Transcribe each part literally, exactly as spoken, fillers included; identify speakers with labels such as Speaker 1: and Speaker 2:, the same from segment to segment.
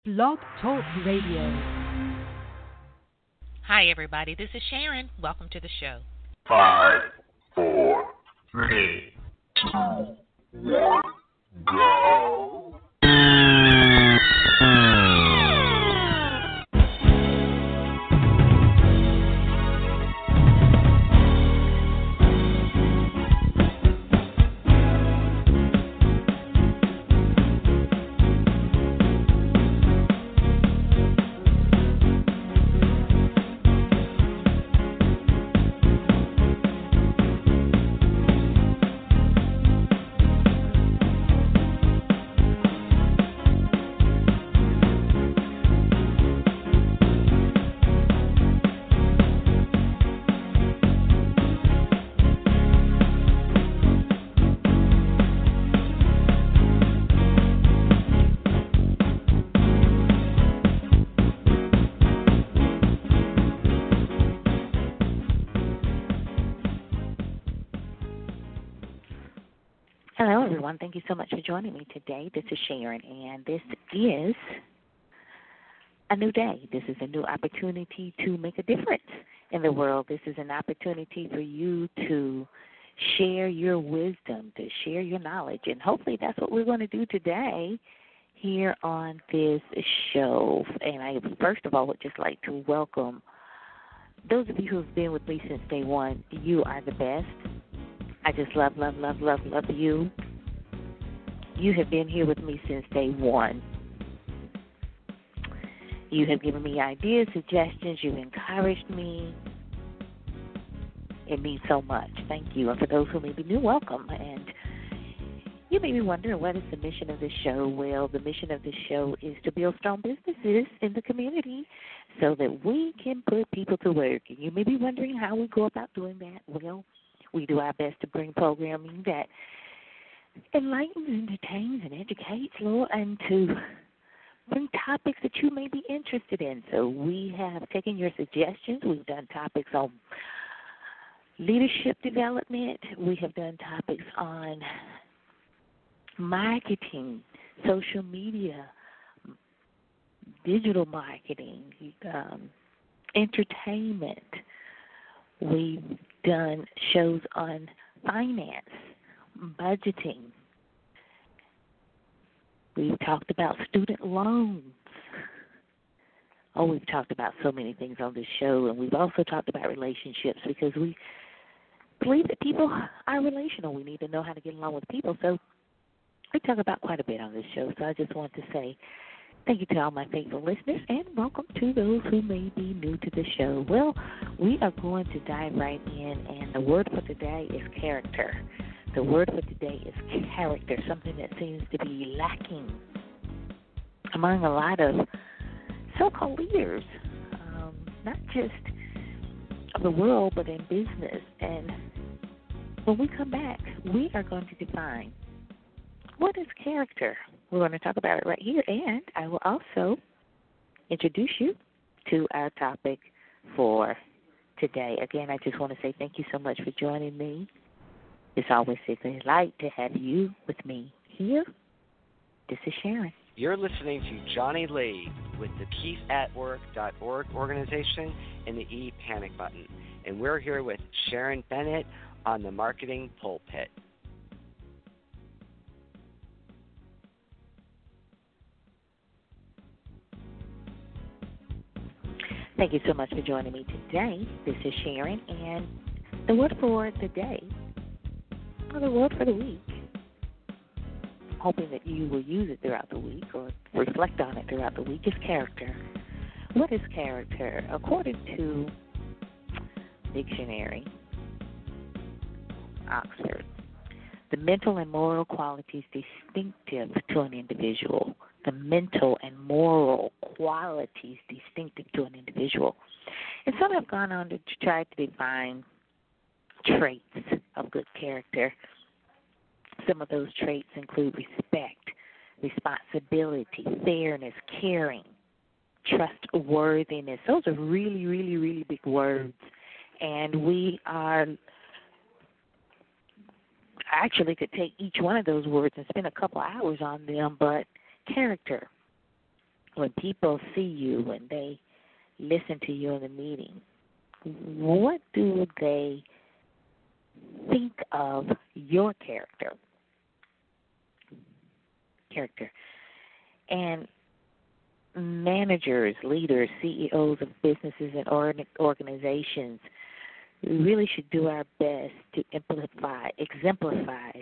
Speaker 1: Blog Talk Radio.
Speaker 2: Hi, everybody. This is Sharon. Welcome to the show.
Speaker 3: Five, four, three, two, one, go.
Speaker 4: Hello, everyone. Thank you so much for joining me today. This is Sharon, and this is a new day. This is a new opportunity to make a difference in the world. This is an opportunity for you to share your wisdom, to share your knowledge, and hopefully that's what we're going to do today here on this show. And I, first of all, would just like to welcome those of you who have been with me since day one. You are the best. I just love, love, love, love, love you. You have been here with me since day one. You have given me ideas, suggestions. You've encouraged me. It means so much. Thank you. And for those who may be new, welcome. And you may be wondering, what is the mission of this show? Well, the mission of this show is to build strong businesses in the community so that we can put people to work. And you may be wondering how we go about doing that. Well, we do our best to bring programming that enlightens, entertains, and educates, Lord, and to bring topics that you may be interested in. So we have taken your suggestions. We've done topics on leadership development. We have done topics on marketing, social media, digital marketing, um, entertainment. We've done shows on finance, budgeting. We've talked about student loans. Oh, we've talked about so many things on this show, and we've also talked about relationships because we believe that people are relational. We need to know how to get along with people. So we talk about quite a bit on this show. So I just want to say thank you to all my faithful listeners, and welcome to those who may be new to the show. Well, we are going to dive right in, and the word for today is character. The word for today is character, something that seems to be lacking among a lot of so-called leaders, um, not just of the world, but in business. And when we come back, we are going to define what is character. We're going to talk about it right here, and I will also introduce you to our topic for today. Again, I just want to say thank you so much for joining me. It's always a delight to have you with me here. This is Sharon.
Speaker 5: You're listening to Johnny Lee with the peace at work dot org organization and the e-panic button. And we're here with Sharon Bennett on the Marketing Pulpit.
Speaker 4: Thank you so much for joining me today. This is Sharon, and the word for the day, or the word for the week, I'm hoping that you will use it throughout the week or reflect on it throughout the week, is character. What is character? According to Dictionary, Oxford, the mental and moral qualities distinctive to an individual. The mental and moral qualities distinctive to an individual. And some have gone on to try to define traits of good character. Some of those traits include respect, responsibility, fairness, caring, trustworthiness. Those are really, really, really big words. And we are actually could take each one of those words and spend a couple hours on them, but character. when people see you, when they listen to you in the meeting, what do they think of your character? Character. And managers, leaders, C E Os of businesses and organizations, we really should do our best to exemplify, exemplify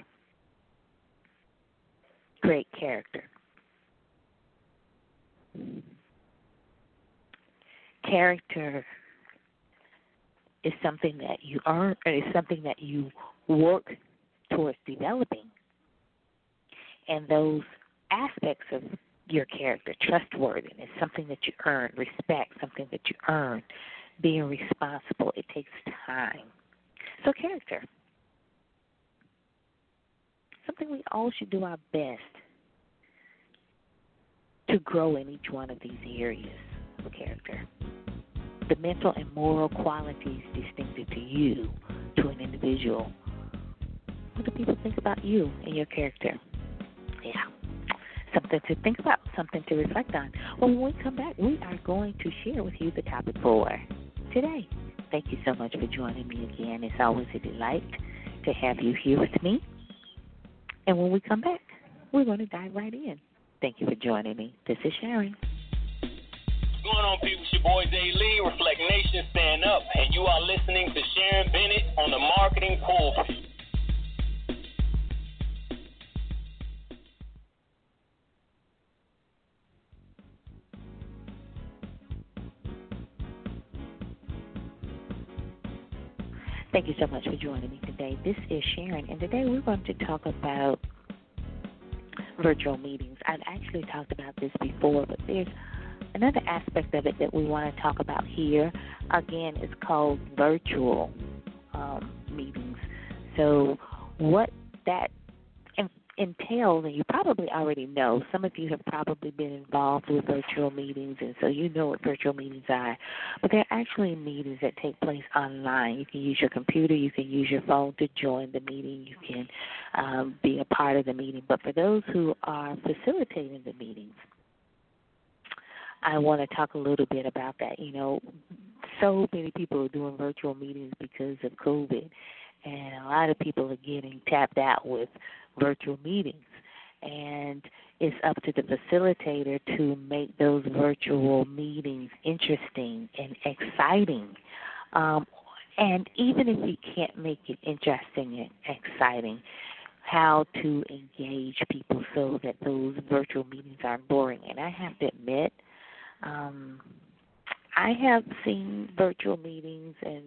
Speaker 4: great character. Character is something that you earn, or is something that you work towards developing. And those aspects of your character, trustworthiness, something that you earn, respect, something that you earn, being responsible, it takes time. So character, something we all should do our best to grow in each one of these areas of character. The mental and moral qualities distinctive to you, to an individual. What do people think about you and your character? Yeah. Something to think about, something to reflect on. Well, when we come back, we are going to share with you the topic for today. Thank you so much for joining me again. It's always a delight to have you here with me. And when we come back, we're going to dive right in. Thank you for joining me. This is Sharon.
Speaker 6: What's going on, people? It's your boy Zay Lee, Reflect Nation, stand up, and you are listening to Sharon Bennett on the Marketing Pulpit.
Speaker 4: Thank you so much for joining me today. This is Sharon, and today we're going to talk about virtual meetings. I've actually talked about this before, but there's another aspect of it that we want to talk about here. Again, it's called virtual um, meetings. So what that entails, and you probably already know, some of you have probably been involved with virtual meetings, and so you know what virtual meetings are. But they're actually meetings that take place online. You can use your computer, you can use your phone to join the meeting, you can um, be a part of the meeting. But for those who are facilitating the meetings, I want to talk a little bit about that. You know, so many people are doing virtual meetings because of COVID, and a lot of people are getting tapped out with virtual meetings. And it's up to the facilitator to make those virtual meetings interesting and exciting. Um, and even if you can't make it interesting and exciting, how to engage people so that those virtual meetings aren't boring. And I have to admit, um, I have seen virtual meetings, and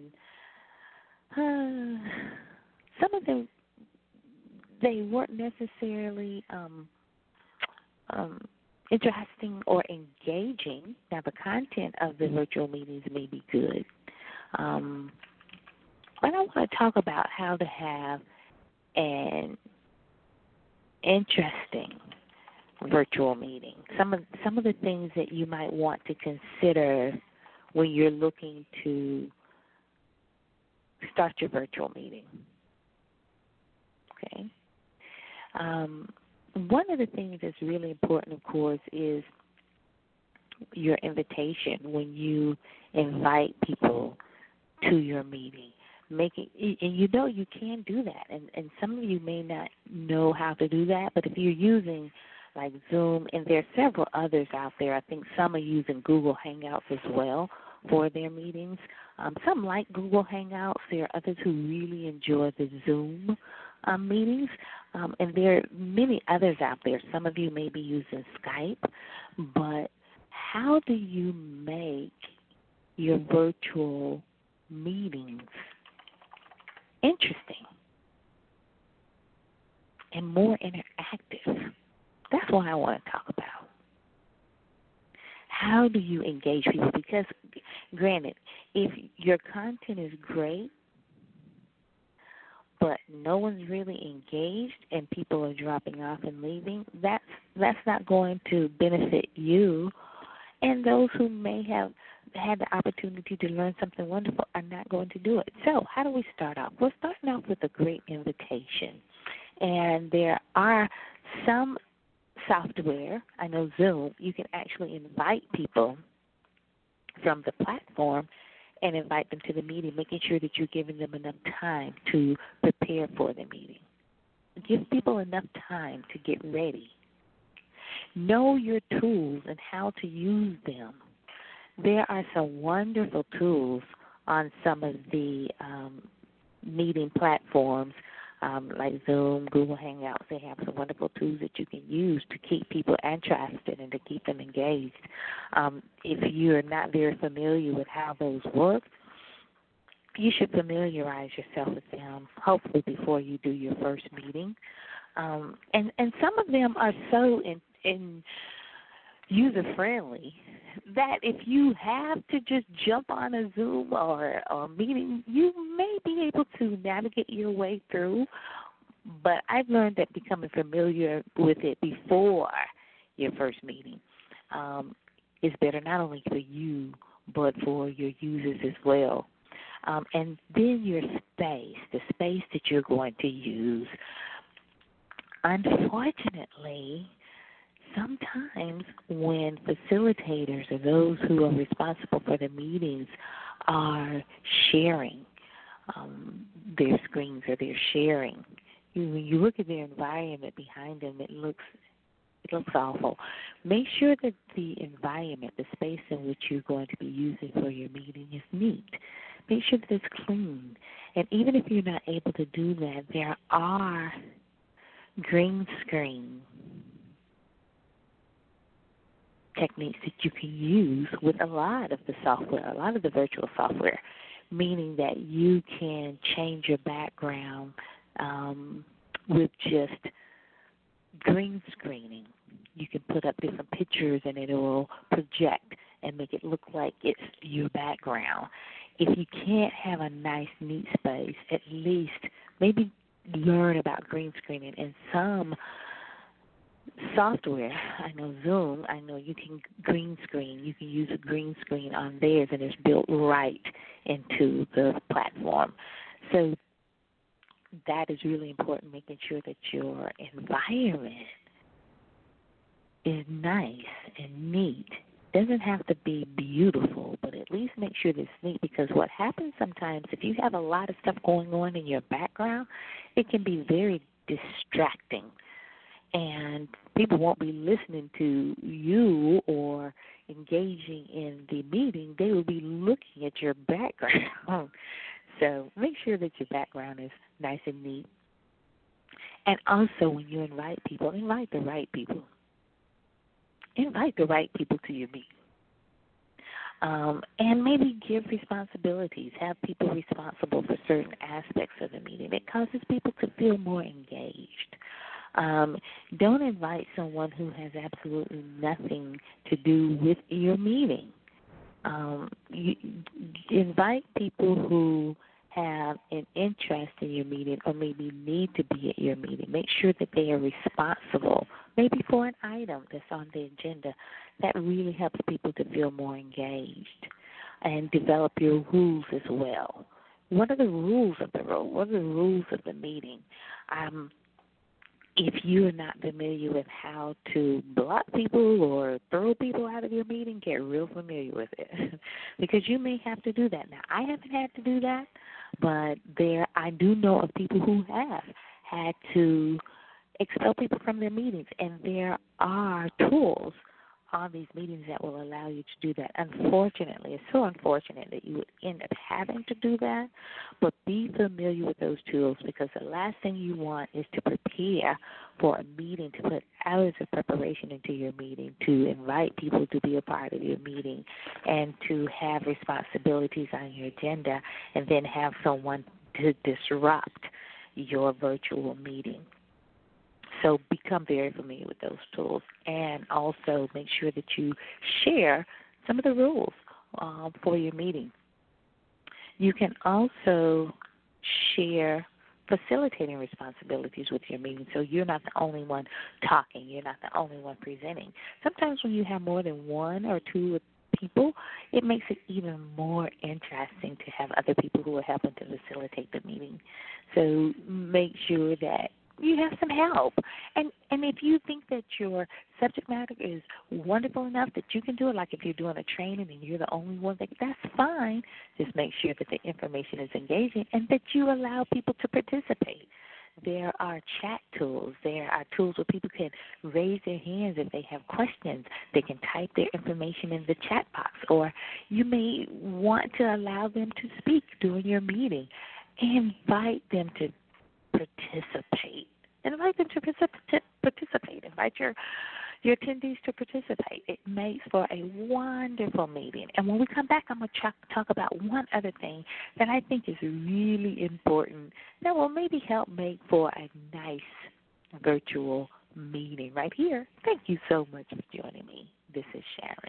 Speaker 4: uh, some of them, they weren't necessarily um, um, interesting or engaging. Now, the content of the virtual meetings may be good, um, but I want to talk about how to have an interesting virtual meeting. Some of some of the things that you might want to consider when you're looking to start your virtual meeting. Okay. Um, one of the things that's really important, of course, is your invitation when you invite people to your meeting. Make it, and you know you can do that, and, and some of you may not know how to do that, but if you're using like Zoom, and there are several others out there, I think some are using Google Hangouts as well for their meetings. Um, some like Google Hangouts. There are others who really enjoy the Zoom um, meetings, um, and there are many others out there. Some of you may be using Skype, but how do you make your virtual meetings interesting and more interactive? That's what I want to talk about. How do you engage people? Because, granted, if your content is great, but no one's really engaged and people are dropping off and leaving, that's that's not going to benefit you. And those who may have had the opportunity to learn something wonderful are not going to do it. So how do we start off? We're starting off with a great invitation. And there are some software, I know Zoom, you can actually invite people from the platform and invite them to the meeting, making sure that you're giving them enough time to prepare for the meeting. Give people enough time to get ready. Know your tools and how to use them. There are some wonderful tools on some of the um, meeting platforms um, like Zoom, Google Hangouts. They have some wonderful tools that you can use to keep people interested and to keep them engaged. Um, if you're not very familiar with how those work, you should familiarize yourself with them, hopefully before you do your first meeting. Um, and, and some of them are so in, in user-friendly that if you have to just jump on a Zoom or, or a meeting, you may be able to navigate your way through. But I've learned that becoming familiar with it before your first meeting um, is better not only for you but for your users as well. Um, and then your space, the space that you're going to use. Unfortunately, sometimes when facilitators or those who are responsible for the meetings are sharing um, their screens or they're sharing, you, when you look at their environment behind them, it looks it looks awful. Make sure that the environment, the space in which you're going to be using for your meeting is neat. Make sure that it's clean. And even if you're not able to do that, there are green screen techniques that you can use with a lot of the software, a lot of the virtual software, meaning that you can change your background um, with just green screening. You can put up different pictures and it will project and make it look like it's your background. If you can't have a nice, neat space, at least maybe learn about green screening. And some software, I know Zoom, I know you can green screen. You can use a green screen on theirs, and it's built right into the platform. So that is really important, making sure that your environment is nice and neat. Doesn't have to be beautiful, but at least make sure that it's neat, because what happens sometimes, if you have a lot of stuff going on in your background, it can be very distracting, and people won't be listening to you or engaging in the meeting. They will be looking at your background. So make sure that your background is nice and neat. And also, when you invite people, invite the right people. Invite the right people to your meeting. Um, and maybe give responsibilities. Have people responsible for certain aspects of the meeting. It causes people to feel more engaged. Um, don't invite someone who has absolutely nothing to do with your meeting. Um, you, invite people who have an interest in your meeting or maybe need to be at your meeting. Make sure that they are responsible, maybe for an item that's on the agenda. That really helps people to feel more engaged. And develop your rules as well. What are the rules of the role? What are the rules of the meeting? Um, if you're not familiar with how to block people or throw people out of your meeting, get real familiar with it, because you may have to do that. Now, I haven't had to do that, but there I do know of people who have had to expel people from their meetings, and there are tools on these meetings that will allow you to do that. Unfortunately, it's so unfortunate that you would end up having to do that, but be familiar with those tools, because the last thing you want is to prepare for a meeting, to put hours of preparation into your meeting, to invite people to be a part of your meeting, and to have responsibilities on your agenda, and then have someone to disrupt your virtual meeting. So become very familiar with those tools, and also make sure that you share some of the rules uh, for your meeting. You can also share facilitating responsibilities with your meeting, so you're not the only one talking. You're not the only one presenting. Sometimes when you have more than one or two people, it makes it even more interesting to have other people who are helping to facilitate the meeting. So make sure that you have some help. And and if you think that your subject matter is wonderful enough that you can do it, like if you're doing a training and you're the only one, that that's fine. Just make sure that the information is engaging and that you allow people to participate. There are chat tools. There are tools where people can raise their hands if they have questions. They can type their information in the chat box, or you may want to allow them to speak during your meeting. Invite them to participate. Invite them to participate. Invite your your attendees to participate. It makes for a wonderful meeting. And when we come back, I'm going to talk about one other thing that I think is really important that will maybe help make for a nice virtual meeting right here. Thank you so much for joining me. This is Sharon.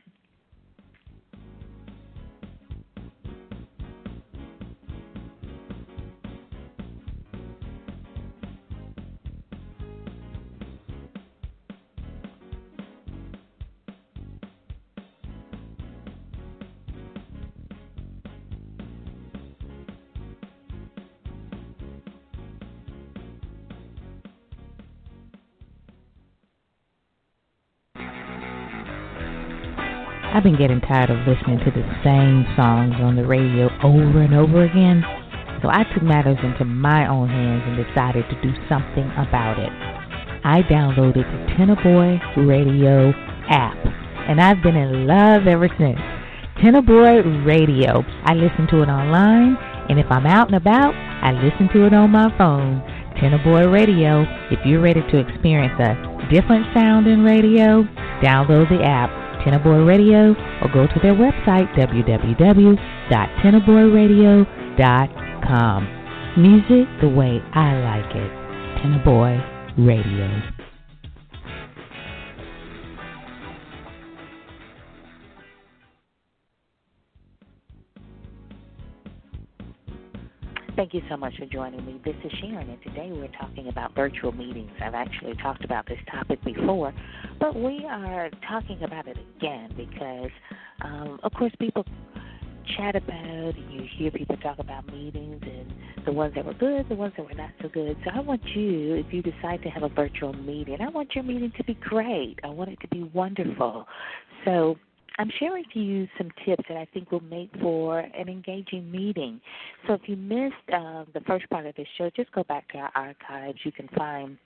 Speaker 1: I've been getting tired of listening to the same songs on the radio over and over again, so I took matters into my own hands and decided to do something about it. I downloaded the Tenor Boy Radio app, and I've been in love ever since. Tenor Boy Radio. I listen to it online, and if I'm out and about, I listen to it on my phone. Tenor Boy Radio. If you're ready to experience a different sound in radio, download the app. Tenor Boy Radio, or go to their website, w w w dot tenor boy radio dot com. Music the way I like it. Tenor Boy Radio.
Speaker 4: Thank you so much for joining me. This is Sharon, and today we're talking about virtual meetings. I've actually talked about this topic before, but we are talking about it again because, um, of course, people chat about, and you hear people talk about meetings and the ones that were good, the ones that were not so good. So I want you, if you decide to have a virtual meeting, I want your meeting to be great. I want it to be wonderful. So I'm sharing to you some tips that I think will make for an engaging meeting. So if you missed uh, the first part of this show, just go back to our archives. You can find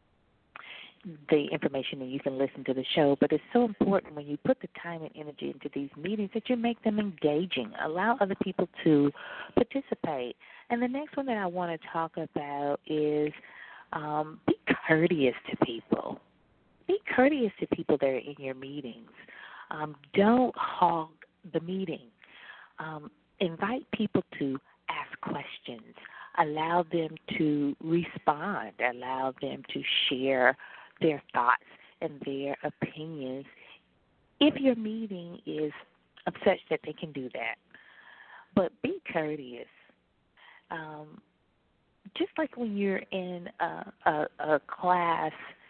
Speaker 4: the information and you can listen to the show. But it's so important when you put the time and energy into these meetings that you make them engaging. Allow other people to participate. And the next one that I want to talk about is um, be courteous to people. Be courteous to people that are in your meetings. Um, don't hog the meeting. Um, invite people to ask questions. Allow them to respond. Allow them to share their thoughts and their opinions if your meeting is of such that they can do that. But be courteous. Um, just like when you're in a, a, a class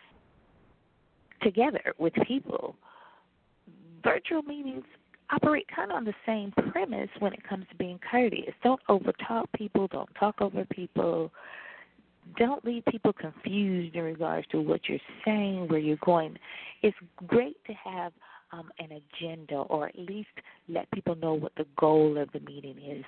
Speaker 4: together with people, virtual meetings operate kind of on the same premise when it comes to being courteous. Don't overtalk people. Don't talk over people. Don't leave people confused in regards to what you're saying, where you're going. It's great to have um, an agenda, or at least let people know what the goal of the meeting is.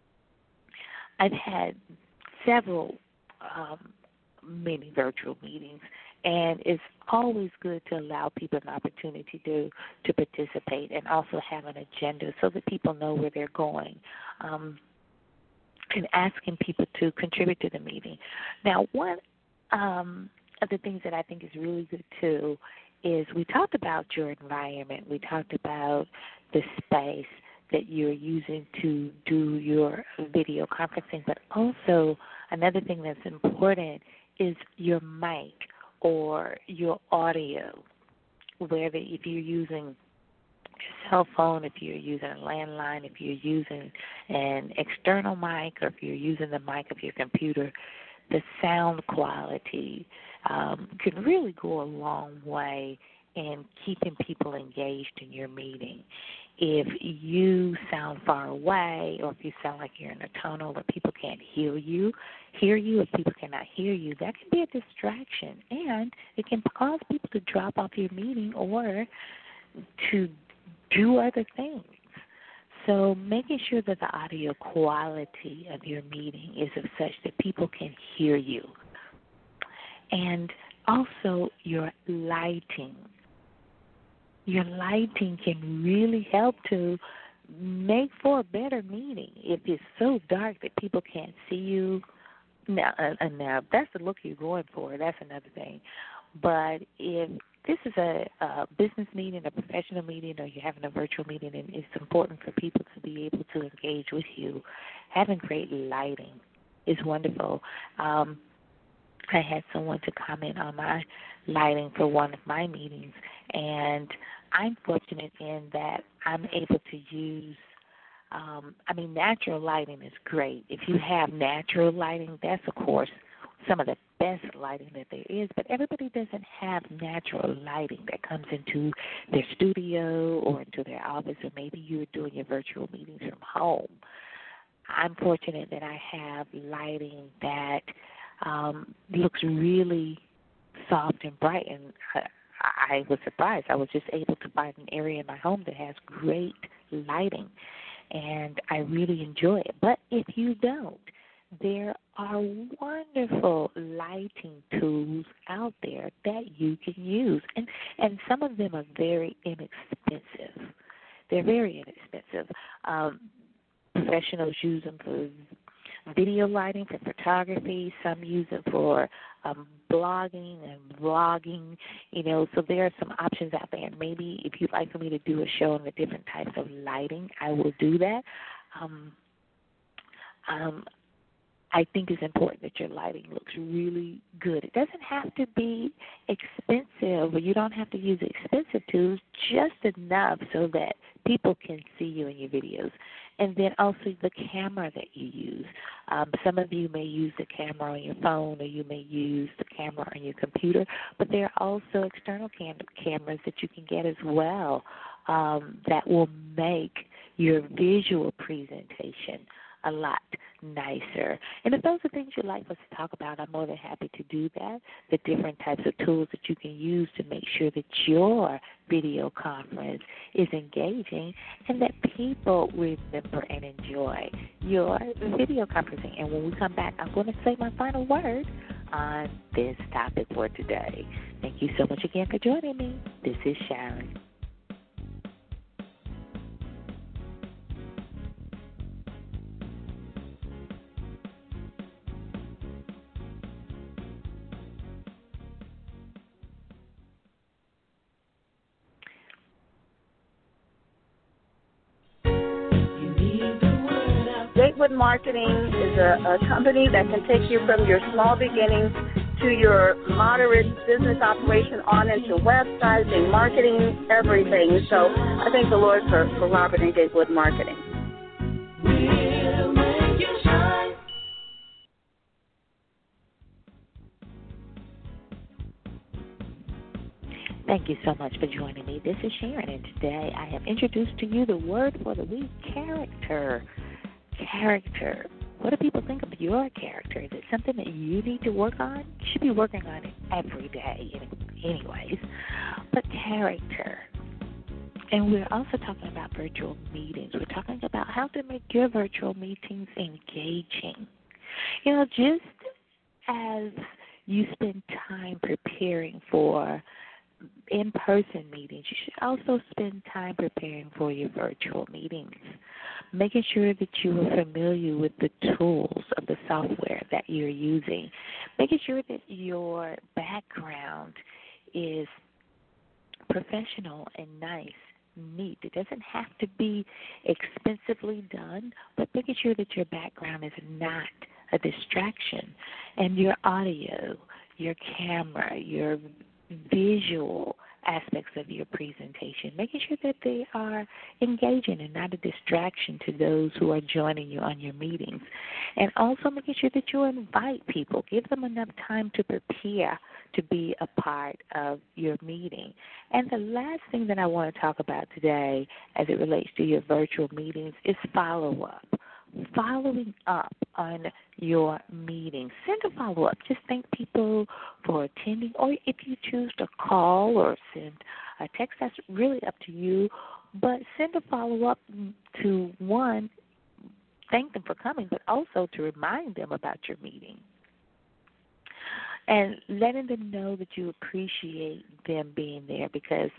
Speaker 4: I've had several um, many virtual meetings, and it's always good to allow people an opportunity to, to participate and also have an agenda so that people know where they're going, um, and asking people to contribute to the meeting. Now, one um, of the things that I think is really good, too, is we talked about your environment. We talked about the space that you're using to do your video conferencing, but also another thing that's important is your mic or your audio, whether if you're using your cell phone, if you're using a landline, if you're using an external mic, or if you're using the mic of your computer, the sound quality um, can really go a long way in keeping people engaged in your meeting. if you sound far away or if you sound like you're in a tunnel where people can't hear you, hear you, if people cannot hear you, that can be a distraction, and it can cause people to drop off your meeting or to do other things. So making sure that the audio quality of your meeting is of such that people can hear you. And also your lighting. Your lighting can really help to make for a better meeting. If it's so dark that people can't see you, now, uh, now if that's the look you're going for, that's another thing. But if this is a, a business meeting, a professional meeting, or you're having a virtual meeting, and it's important for people to be able to engage with you, having great lighting is wonderful. Um, I had someone to comment on my lighting for one of my meetings, and I'm fortunate in that I'm able to use, um, I mean, natural lighting is great. If you have natural lighting, that's, of course, some of the best lighting that there is, but everybody doesn't have natural lighting that comes into their studio or into their office, or maybe you're doing your virtual meetings from home. I'm fortunate that I have lighting that um, looks really soft and bright, and I, I was surprised. I was just able to find an area in my home that has great lighting, and I really enjoy it. But if you don't, there are wonderful lighting tools out there that you can use, and, and some of them are very inexpensive. They're very inexpensive. Um, professionals use them for video lighting, for photography. Some use it for um, blogging and vlogging, you know, so there are some options out there. And maybe if you'd like for me to do a show on the different types of lighting, I will do that. Um, um, I think it's important that your lighting looks really good. It doesn't have to be expensive, or you don't have to use expensive tools, just enough so that people can see you in your videos. And then also the camera that you use. Um, some of you may use the camera on your phone, or you may use the camera on your computer, but there are also external cam- cameras that you can get as well um, that will make your visual presentation a lot nicer. And if those are things you'd like us to talk about, I'm more than happy to do that, the different types of tools that you can use to make sure that your video conference is engaging and that people remember and enjoy your video conferencing. And when we come back, I'm going to say my final word on this topic for today. Thank you so much again for joining me. This is Sharon.
Speaker 7: Gatewood Marketing is a, a company that can take you from your small beginnings to your moderate business operation on into websites, marketing, everything. So I thank the Lord for, for Robert and Gatewood Marketing.
Speaker 8: We'll make you shine.
Speaker 4: Thank you so much for joining me. This is Sharon, and today I have introduced to you the word for the week, character. Character. What do people think of your character? Is it something that you need to work on? You should be working on it every day anyways. But character. And we're also talking about virtual meetings. We're talking about how to make your virtual meetings engaging. You know, just as you spend time preparing for in-person meetings, you should also spend time preparing for your virtual meetings, making sure that you are familiar with the tools of the software that you're using, making sure that your background is professional and nice, neat. It doesn't have to be expensively done, but making sure that your background is not a distraction, and your audio, your camera, your visual aspects of your presentation, making sure that they are engaging and not a distraction to those who are joining you on your meetings. And also making sure that you invite people. Give them enough time to prepare to be a part of your meeting. And the last thing that I want to talk about today as it relates to your virtual meetings is follow-up. Following up on your meeting. Send a follow-up. Just thank people for attending, or if you choose to call or send a text, that's really up to you. But send a follow-up to, one, thank them for coming, but also to remind them about your meeting. And letting them know that you appreciate them being there, because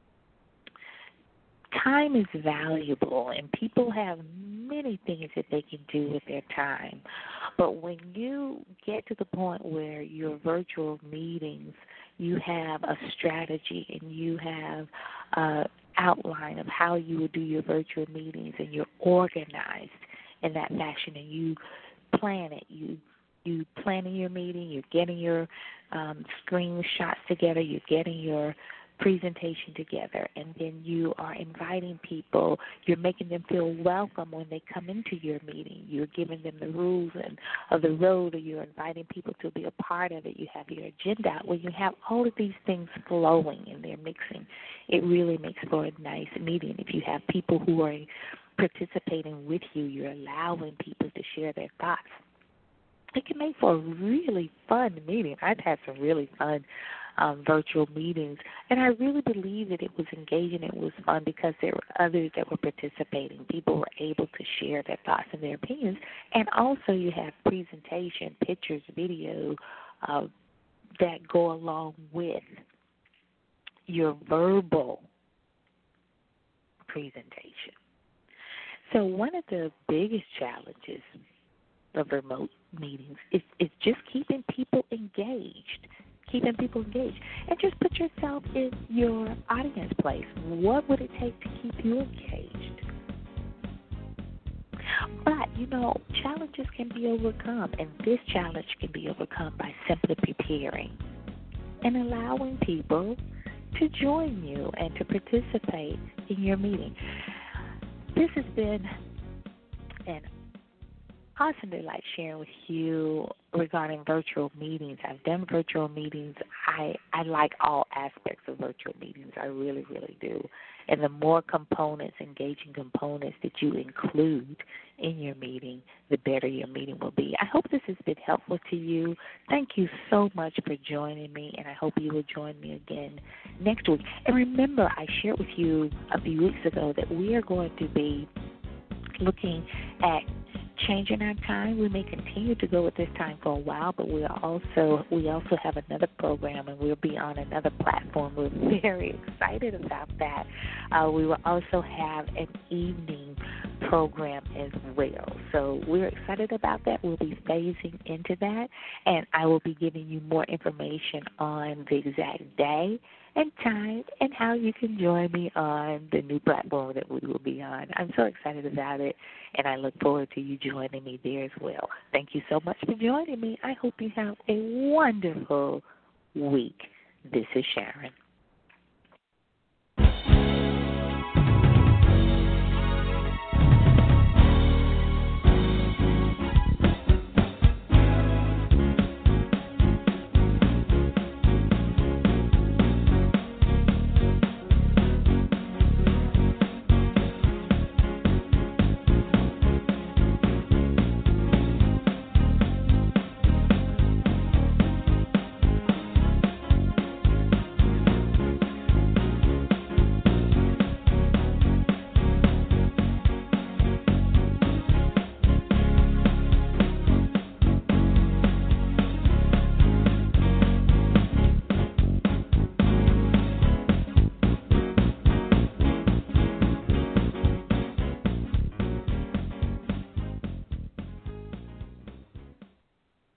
Speaker 4: time is valuable and people have many things that they can do with their time. But when you get to the point where your virtual meetings, you have a strategy and you have an outline of how you would do your virtual meetings, and you're organized in that fashion, and you plan it, you you planning your meeting, you're getting your um, screenshots together, you're getting your presentation together, and then you are inviting people, you're making them feel welcome when they come into your meeting, you're giving them the rules and of the road, or you're inviting people to be a part of it, you have your agenda out. When you have all of these things flowing and they're mixing, it really makes for a nice meeting. If you have people who are participating with you, you're allowing people to share their thoughts. It can make for a really fun meeting. I've had some really fun um, virtual meetings, and I really believe that it was engaging, it was fun, because there were others that were participating. People were able to share their thoughts and their opinions, and also you have presentation, pictures, video uh, that go along with your verbal presentation. So one of the biggest challenges of remote meetings is, is just keeping people engaged, keeping people engaged. And just put yourself in your audience place. What would it take to keep you engaged? But, you know, challenges can be overcome, and this challenge can be overcome by simply preparing and allowing people to join you and to participate in your meeting. This has been an awesome delight sharing with you regarding virtual meetings. I've done virtual meetings. I, I like all aspects of virtual meetings. I really, really do. And the more components, engaging components that you include in your meeting, the better your meeting will be. I hope this has been helpful to you. Thank you so much for joining me, and I hope you will join me again next week. And remember, I shared with you a few weeks ago that we are going to be looking at changing our time. We may continue to go with this time for a while, but we are also we also have another program, and we'll be on another platform. We're very excited about that. Uh, we will also have an evening program as well. So we're excited about that. We'll be phasing into that, and I will be giving you more information on the exact day and time and how you can join me on the new platform that we will be on. I'm so excited about it, and I look forward to you joining me there as well. Thank you so much for joining me. I hope you have a wonderful week. This is Sharon.